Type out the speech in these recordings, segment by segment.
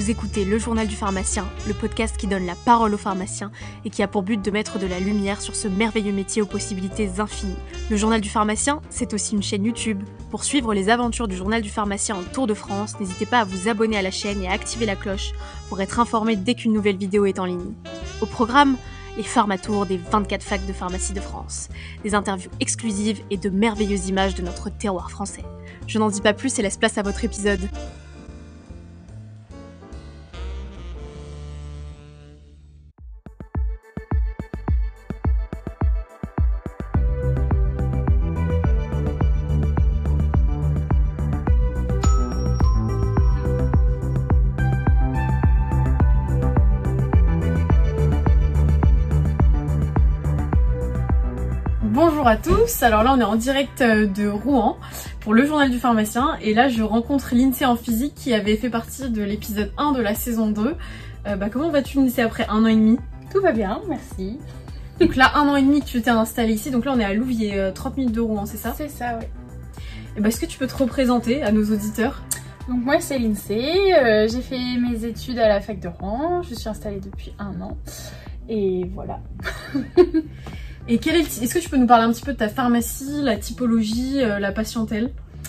Vous écoutez Le Journal du Pharmacien, le podcast qui donne la parole aux pharmaciens et qui a pour but de mettre de la lumière sur ce merveilleux métier aux possibilités infinies. Le Journal du Pharmacien, c'est aussi une chaîne YouTube. Pour suivre les aventures du Journal du Pharmacien en Tour de France, n'hésitez pas à vous abonner à la chaîne et à activer la cloche pour être informé dès qu'une nouvelle vidéo est en ligne. Au programme, les pharmatours des 24 facs de pharmacie de France, des interviews exclusives et de merveilleuses images de notre terroir français. Je n'en dis pas plus et laisse place à votre épisode. Bonjour à tous, alors là on est en direct de Rouen pour le Journal du Pharmacien et là je rencontre Lindsay en physique qui avait fait partie de l'épisode 1 de la saison 2. Comment vas-tu Lindsay après 1 an et demi? Tout va bien, merci. Donc là 1 an et demi que tu t'es installée ici, donc là on est à Louviers, 30 minutes de Rouen, c'est ça? C'est ça, oui. Et est-ce que tu peux te représenter à nos auditeurs? Donc moi c'est Lindsay, j'ai fait mes études à la fac de Rouen, je suis installée depuis 1 an et voilà. Et est-ce que tu peux nous parler un petit peu de ta pharmacie, la typologie, la patientèle?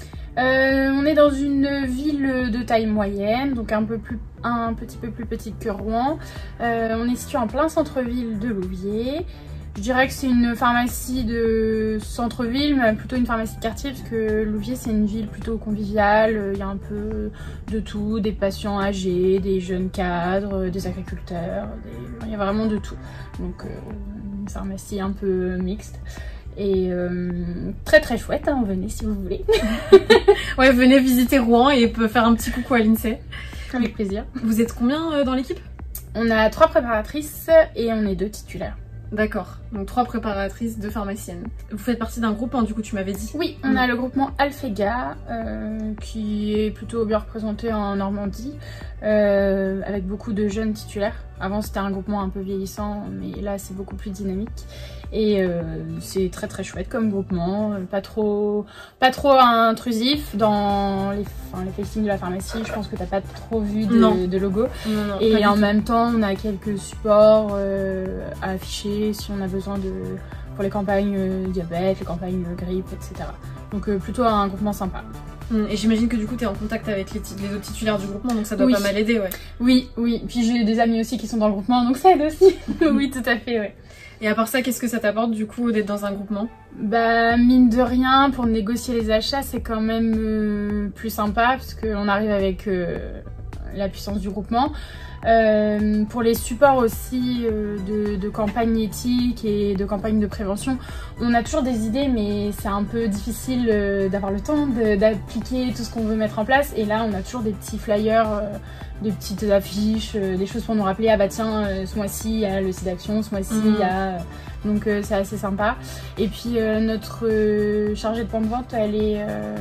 On est dans une ville de taille moyenne, donc un petit peu plus petite que Rouen. On est situé en plein centre-ville de Louviers. Je dirais que c'est une pharmacie de centre-ville, mais plutôt une pharmacie de quartier, parce que Louviers c'est une ville plutôt conviviale. Il y a un peu de tout, des patients âgés, des jeunes cadres, des agriculteurs, il y a vraiment de tout. Donc une pharmacie un peu mixte. Et très très chouette, hein, venez si vous voulez. Ouais, venez visiter Rouen et faire un petit coucou à Lindsay. Avec plaisir. Vous êtes combien dans l'équipe? On a 3 préparatrices et on est 2 titulaires. D'accord, donc 3 préparatrices, 2 pharmaciennes. Vous faites partie d'un groupement, du coup tu m'avais dit? Oui, on a le groupement Alphega qui est plutôt bien représenté en Normandie avec beaucoup de jeunes titulaires. Avant c'était un groupement un peu vieillissant, mais là c'est beaucoup plus dynamique. Et c'est très très chouette comme groupement, pas trop intrusif dans les facing de la pharmacie. Je pense que t'as pas trop vu de logo. Non, et en même temps on a quelques supports à afficher si on a besoin pour les campagnes diabète, les campagnes grippe, etc. Donc plutôt un groupement sympa. Et j'imagine que du coup tu es en contact avec les autres titulaires du groupement, donc ça doit pas mal aider, ouais. Oui. Puis j'ai des amis aussi qui sont dans le groupement, donc ça aide aussi. Oui, tout à fait, ouais. Et à part ça, qu'est-ce que ça t'apporte du coup d'être dans un groupement? Bah mine de rien, pour négocier les achats, c'est quand même plus sympa parce qu'on arrive avec la puissance du groupement. Pour les supports aussi de campagnes éthiques et de campagnes de prévention, on a toujours des idées mais c'est un peu difficile d'avoir le temps d'appliquer tout ce qu'on veut mettre en place. Et là on a toujours des petits flyers, des petites affiches, des choses pour nous rappeler ah bah tiens ce mois-ci il y a le site d'action, ce mois-ci il y a... Donc c'est assez sympa. Et puis notre chargée de point de vente elle est...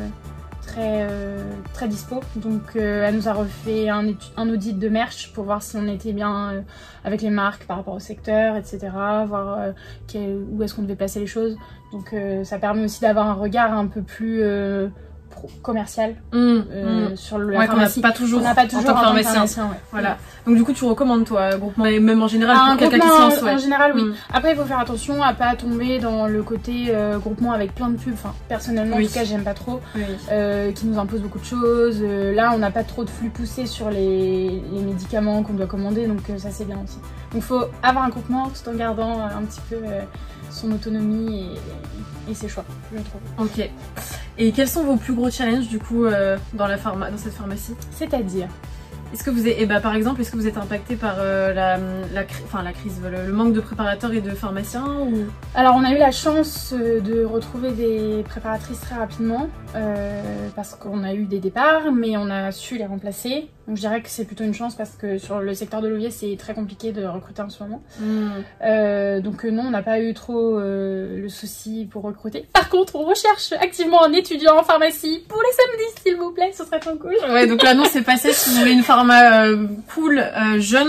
très dispo, donc elle nous a refait un audit de merch pour voir si on était bien avec les marques par rapport au secteur, etc. Voir où est-ce qu'on devait placer les choses, donc ça permet aussi d'avoir un regard un peu plus commercial sur la pharmacie. On n'a pas toujours en tant que pharmacien, ouais. Voilà. Donc du coup tu recommandes toi groupement, et même en général pour quelqu'un qui se lance, ouais. En général oui. Après il faut faire attention à pas tomber dans le côté groupement avec plein de pubs. Enfin personnellement en tout cas j'aime pas trop, qui nous impose beaucoup de choses. Là on n'a pas trop de flux poussé sur les médicaments qu'on doit commander, donc ça c'est bien aussi. Donc faut avoir un groupement tout en gardant un petit peu son autonomie et ses choix, je trouve. Ok. Et quels sont vos plus gros challenges du coup dans cette pharmacie? C'est-à-dire est-ce que vous êtes, par exemple, est-ce que vous êtes impacté par la crise, le manque de préparateurs et de pharmaciens ou... Alors on a eu la chance de retrouver des préparatrices très rapidement parce qu'on a eu des départs, mais on a su les remplacer. Donc je dirais que c'est plutôt une chance parce que sur le secteur de Louviers c'est très compliqué de recruter en ce moment. Donc non, on n'a pas eu trop le souci pour recruter. Par contre on recherche activement un étudiant en pharmacie pour les samedis s'il vous plaît, ce serait trop cool. Ouais, donc l'annonce est passée, si vous voulez une pharma cool, jeune,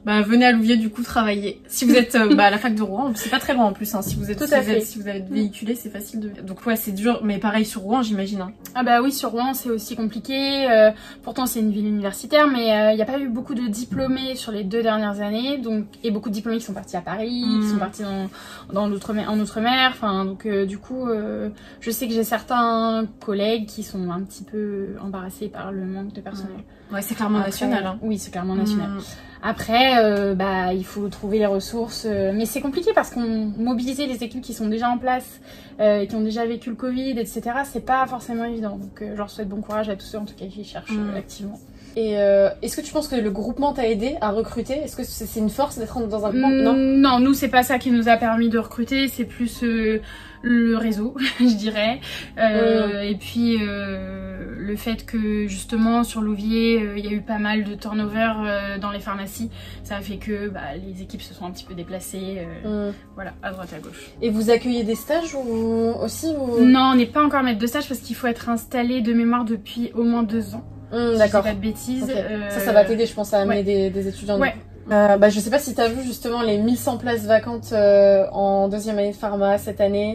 bah venez à Louviers du coup travailler. Si vous êtes à la fac de Rouen, c'est pas très loin en plus, hein. Si vous êtes si vous avez véhiculé, c'est facile de... Donc ouais, c'est dur, mais pareil sur Rouen, j'imagine. Hein. Ah bah oui, sur Rouen, c'est aussi compliqué. Pourtant, c'est une ville universitaire, mais il n'y a pas eu beaucoup de diplômés sur les 2 dernières années. Donc, et beaucoup de diplômés qui sont partis à Paris, qui sont partis en Outre-mer. Enfin, donc du coup, je sais que j'ai certains collègues qui sont un petit peu embarrassés par le manque de personnel. Ouais, c'est clairement national. Hein. Oui, c'est clairement national. Après, bah, il faut trouver les ressources. Mais c'est compliqué parce qu'on mobilisait les équipes qui sont déjà en place, qui ont déjà vécu le Covid, etc. C'est pas forcément évident. Donc, je leur souhaite bon courage à tous ceux en tout cas qui cherchent activement. Et est-ce que tu penses que le groupement t'a aidé à recruter? Est-ce que c'est une force d'être dans un groupement? Non, nous, c'est pas ça qui nous a permis de recruter. C'est plus le réseau, je dirais. Et puis... le fait que justement sur Louviers il y a eu pas mal de turnover dans les pharmacies, ça a fait que les équipes se sont un petit peu déplacées voilà, à droite à gauche. Et vous accueillez des stages aussi ou... Non, on n'est pas encore maître de stage parce qu'il faut être installé de mémoire depuis au moins 2 ans. D'accord. Si je dis pas de bêtises. Okay. Ça va t'aider je pense à amener des étudiants. Ouais. Je sais pas si t'as vu justement les 1100 places vacantes en 2e année de pharma cette année.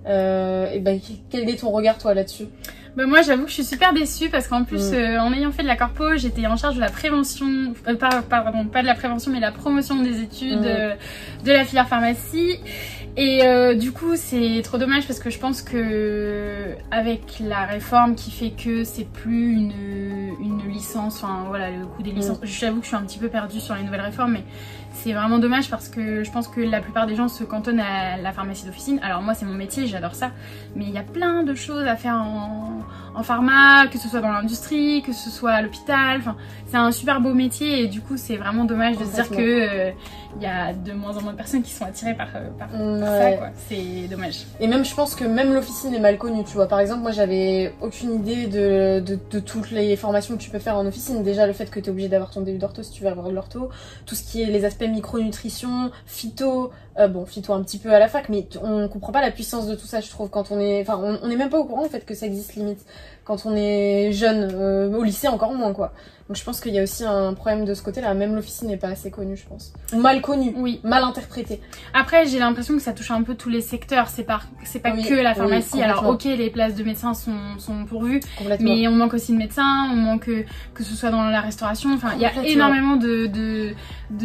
Quel est ton regard toi là-dessus? Bah moi j'avoue que je suis super déçue parce qu'en plus en ayant fait de la corpo, j'étais en charge de la prévention, pas de la prévention mais de la promotion des études de la filière pharmacie. Et du coup c'est trop dommage parce que je pense que avec la réforme qui fait que c'est plus une licence, enfin voilà le coût des licences, j'avoue que je suis un petit peu perdue sur les nouvelles réformes mais c'est vraiment dommage parce que je pense que la plupart des gens se cantonnent à la pharmacie d'officine. Alors moi c'est mon métier, j'adore ça, mais il y a plein de choses à faire en pharma, que ce soit dans l'industrie, que ce soit à l'hôpital, enfin c'est un super beau métier et du coup c'est vraiment dommage de se dire que y a de moins en moins de personnes qui sont attirées par ça quoi, c'est dommage. Et même je pense que même l'officine est mal connue, tu vois, par exemple moi j'avais aucune idée de toutes les formations que tu peux faire en officine. Déjà le fait que tu es obligé d'avoir ton DU d'ortho si tu veux avoir de l'ortho, tout ce qui est les aspects micronutrition, phyto, phyto un petit peu à la fac, mais on comprend pas la puissance de tout ça je trouve quand on est, enfin on est même pas au courant en fait que ça existe limite quand on est jeune, au lycée encore moins quoi. Donc je pense qu'il y a aussi un problème de ce côté-là, même l'officine n'est pas assez connue je pense. Ou mal connue, mal interprétée. Après j'ai l'impression que ça touche un peu tous les secteurs, c'est pas que la pharmacie, alors ok les places de médecins sont pourvues, mais on manque aussi de médecins, on manque que ce soit dans la restauration, enfin il y a énormément de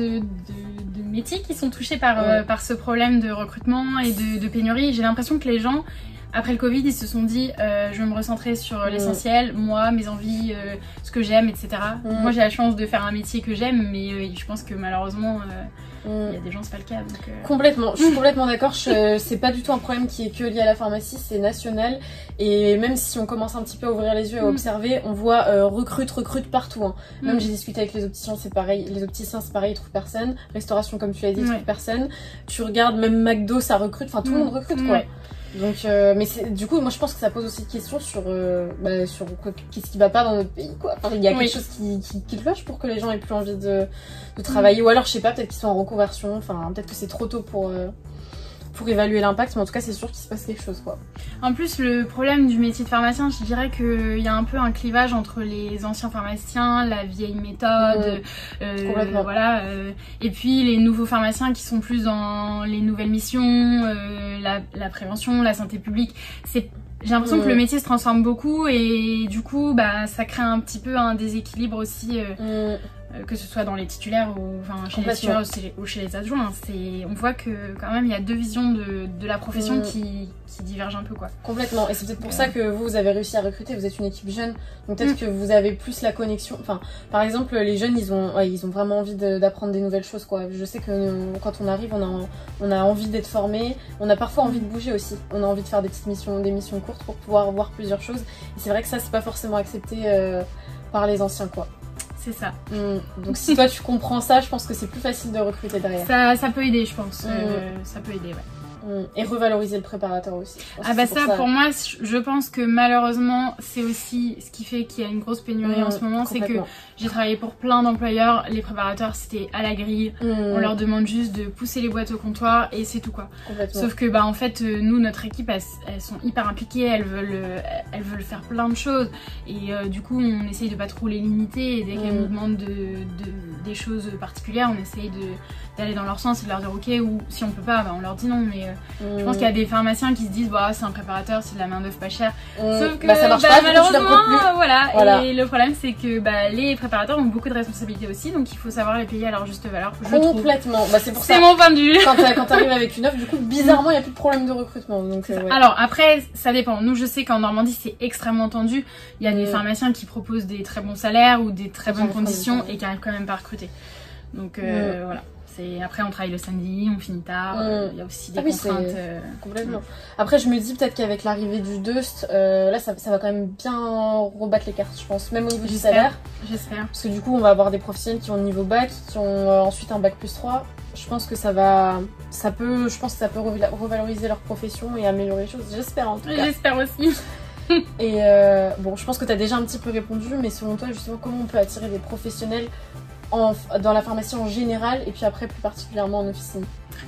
métiers qui sont touchés par ce problème de recrutement et de pénurie. J'ai l'impression que les gens après le Covid, ils se sont dit je vais me recentrer sur l'essentiel, moi, mes envies, ce que j'aime, etc. Moi, j'ai la chance de faire un métier que j'aime, mais je pense que malheureusement, il y a des gens, c'est pas le cas. Donc, Complètement, je suis complètement d'accord. C'est pas du tout un problème qui est que lié à la pharmacie, c'est national. Et même si on commence un petit peu à ouvrir les yeux et à observer, on voit recrute partout. Hein. Même j'ai discuté avec les opticiens, c'est pareil. Les opticiens, c'est pareil, ils trouvent personne. Restauration, comme tu l'as dit, ils trouvent personne. Tu regardes, même McDo, ça recrute. Enfin, tout le monde recrute, quoi. Donc, mais du coup, moi je pense que ça pose aussi de questions sur qu'est-ce qui va pas dans notre pays, quoi. Enfin, il y a quelque chose qui cloche pour que les gens aient plus envie de travailler. Ou alors, je sais pas, peut-être qu'ils sont en reconversion. Enfin, peut-être que c'est trop tôt pour évaluer l'impact, mais en tout cas, c'est sûr qu'il se passe quelque chose, quoi. En plus, le problème du métier de pharmacien, je dirais qu'il y a un peu un clivage entre les anciens pharmaciens, la vieille méthode, voilà, et puis les nouveaux pharmaciens qui sont plus dans les nouvelles missions, la prévention, la santé publique. J'ai l'impression que le métier se transforme beaucoup et du coup, ça crée un petit peu un déséquilibre aussi. Que ce soit dans les titulaires ou chez les titulaires ou chez les adjoints, on voit que quand même il y a deux visions de la profession qui divergent un peu, quoi. Complètement, et c'est peut-être pour ça que vous avez réussi à recruter, vous êtes une équipe jeune, donc peut-être que vous avez plus la connexion, enfin par exemple les jeunes ils ont vraiment envie d'apprendre des nouvelles choses, quoi. Je sais que quand on arrive on a envie d'être formé, on a parfois envie de bouger aussi, on a envie de faire des missions courtes pour pouvoir voir plusieurs choses, et c'est vrai que ça c'est pas forcément accepté par les anciens, quoi. C'est ça. Donc si toi tu comprends ça, je pense que c'est plus facile de recruter derrière. Ça peut aider, je pense. Ça peut aider, ouais. Et revaloriser le préparateur aussi. Ah bah ça, pour moi, je pense que malheureusement, c'est aussi ce qui fait qu'il y a une grosse pénurie en ce moment, c'est que j'ai travaillé pour plein d'employeurs, les préparateurs c'était à la grille, on leur demande juste de pousser les boîtes au comptoir et c'est tout quoi. Sauf que bah en fait, nous, notre équipe, elles sont hyper impliquées, elles veulent faire plein de choses et du coup on essaye de pas trop les limiter et dès qu'elles nous demandent des choses particulières, on essaye d'aller dans leur sens et de leur dire ok, ou si on peut pas, bah on leur dit non, mais je pense qu'il y a des pharmaciens qui se disent bah c'est un préparateur, c'est de la main d'œuvre pas chère. Sauf que ça marche pas, malheureusement voilà. Et le problème c'est que bah les préparateurs ont beaucoup de responsabilités aussi, donc il faut savoir les payer à leur juste valeur. Complètement. Bah c'est pour ça. C'est mon point de vue. Quand t'arrives avec une offre, du coup bizarrement il y a plus de problème de recrutement. Donc Alors après ça dépend. Nous je sais qu'en Normandie c'est extrêmement tendu. Il y a des pharmaciens qui proposent des très bons salaires ou des très bonnes conditions et qui arrivent quand même pas à recruter. Donc voilà. Après on travaille le samedi, on finit tard, il y a aussi des contraintes. Complètement. Après je me dis peut-être qu'avec l'arrivée du Dust, là ça va quand même bien rebattre les cartes je pense, même au niveau du salaire. J'espère. Parce que du coup on va avoir des professionnels qui ont le niveau bac, qui ont ensuite un bac plus 3. Je pense que ça peut revaloriser leur profession et améliorer les choses. J'espère en tout cas. J'espère aussi. Et bon je pense que tu as déjà un petit peu répondu, mais selon toi justement comment on peut attirer des professionnels dans la pharmacie en général et puis après plus particulièrement en officine?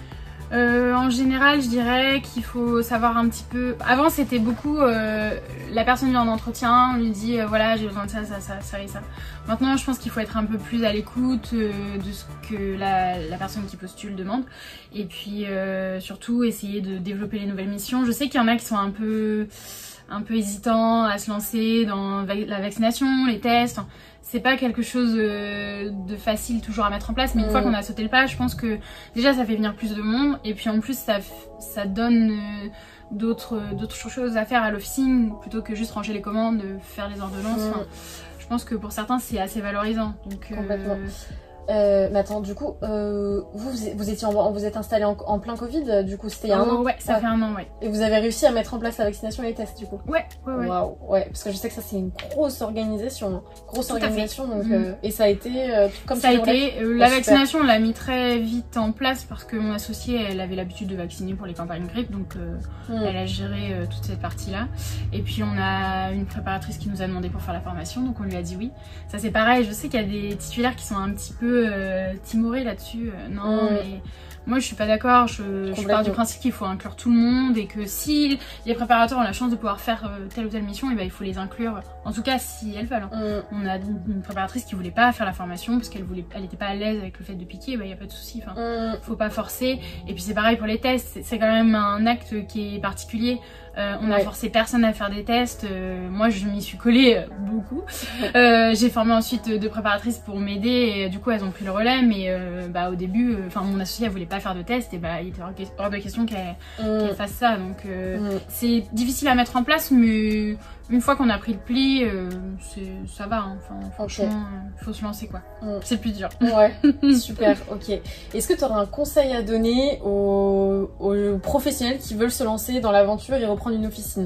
En général, je dirais qu'il faut savoir un petit peu... Avant, c'était beaucoup... la personne vient en entretien, on lui dit voilà, j'ai besoin de ça et ça. Maintenant, je pense qu'il faut être un peu plus à l'écoute de ce que la personne qui postule demande. Et puis, surtout, essayer de développer les nouvelles missions. Je sais qu'il y en a qui sont un peu hésitants à se lancer dans la vaccination, les tests. C'est pas quelque chose de facile toujours à mettre en place, mais une fois qu'on a sauté le pas, je pense que déjà ça fait venir plus de monde et puis en plus ça donne d'autres choses à faire à l'officine plutôt que juste ranger les commandes, faire les ordonnances. Enfin, je pense que pour certains c'est assez valorisant. Donc, complètement. Mais attends, du coup, vous êtes installé en plein Covid, du coup c'était il y a un an? Ouais, ça fait un an, ouais. Et vous avez réussi à mettre en place la vaccination et les tests, du coup? Ouais. Waouh, ouais, parce que je sais que ça c'est une grosse organisation. Donc, et ça a été comme ça a été. La vaccination, on l'a mis très vite en place parce que mon associée, elle avait l'habitude de vacciner pour les campagnes grippe, donc elle a géré toute cette partie-là. Et puis on a une préparatrice qui nous a demandé pour faire la formation, donc on lui a dit oui. Ça c'est pareil, je sais qu'il y a des titulaires qui sont un petit peu timorés là-dessus. Non, mais moi je suis pas d'accord. Je pars du principe qu'il faut inclure tout le monde et que si les préparateurs ont la chance de pouvoir faire telle ou telle mission, et ben il faut les inclure. En tout cas si elles veulent. On a une préparatrice qui voulait pas faire la formation parce qu'elle était pas à l'aise avec le fait de piquer. Ben y a pas de souci. Enfin, faut pas forcer. Et puis c'est pareil pour les tests. C'est quand même un acte qui est particulier. On a forcé personne à faire des tests. Moi je m'y suis collée beaucoup. J'ai formé ensuite deux préparatrices pour m'aider et du coup elles ont pris le relais, mais au début mon associée elle voulait pas faire de tests et il était hors de question qu'elle fasse ça, donc c'est difficile à mettre en place, mais une fois qu'on a pris le pli ça va, hein. Enfin, franchement faut se lancer quoi. C'est le plus dur. Ouais. Super. Ok, est-ce que tu aurais un conseil à donner aux professionnels qui veulent se lancer dans l'aventure et reprendre une officine?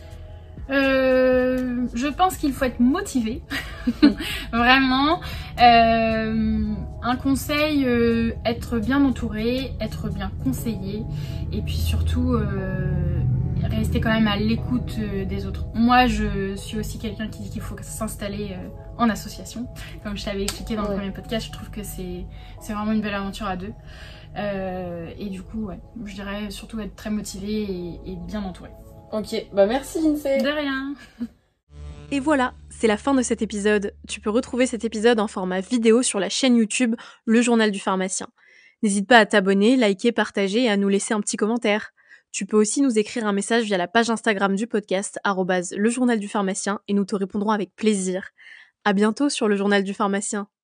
Je pense qu'il faut être motivé. Vraiment. Un conseil, être bien entouré, être bien conseillé et puis surtout rester quand même à l'écoute des autres. Moi je suis aussi quelqu'un qui dit qu'il faut s'installer en association. Comme je t'avais expliqué dans le premier podcast, je trouve que c'est vraiment une belle aventure à deux. Et du coup je dirais surtout être très motivé et bien entouré. Ok, bah merci Lindsay. De rien. Et voilà, c'est la fin de cet épisode. Tu peux retrouver cet épisode en format vidéo sur la chaîne YouTube Le Journal du Pharmacien. N'hésite pas à t'abonner, liker, partager et à nous laisser un petit commentaire. Tu peux aussi nous écrire un message via la page Instagram du podcast @lejournaldupharmacien et nous te répondrons avec plaisir. À bientôt sur Le Journal du Pharmacien.